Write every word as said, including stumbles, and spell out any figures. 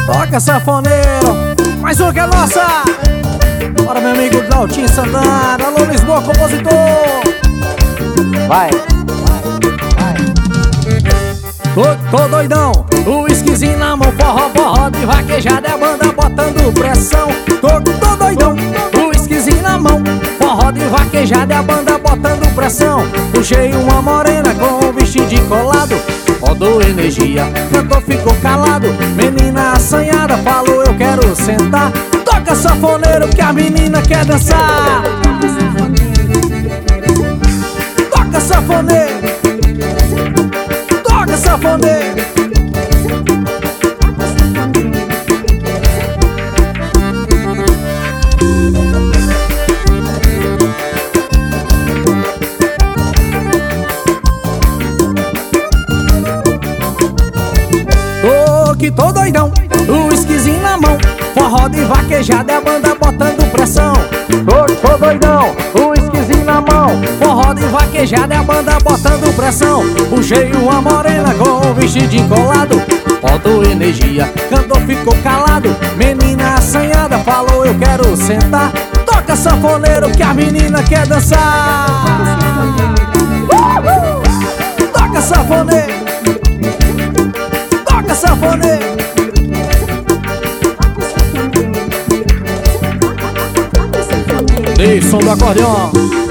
Toca sanfoneiro, mais uma que é nossa. Bora, meu amigo Daltinho Santana. Alô, Lisboa, compositor. Vai, vai, vai. Tô, tô doidão, o whiskyzinho na mão, forró, forró de vaquejada, é a banda botando pressão. Tô, tô doidão, o whiskyzinho na mão, forró de vaquejada, é a banda botando pressão. Puxei uma morena com um vestido colado, rodou energia, cantor ficou calado. Menina assanhada falou eu quero sentar. Toca sanfoneiro que a menina quer dançar. Toca sanfoneiro, toca sanfoneiro. Tô que tô doidão, o whiskyzinho na mão, forró de vaquejada, é a banda botando pressão. Tô, tô doidão, o whiskyzinho na mão, forró de vaquejada, é a banda botando pressão. Puxei uma morena com um vestido colado, faltou energia, cantor ficou calado. Menina assanhada falou eu quero sentar. Toca sanfoneiro que a menina quer dançar. uh! Toca sanfoneiro, toca sanfoneiro. Ei, som do acordeão.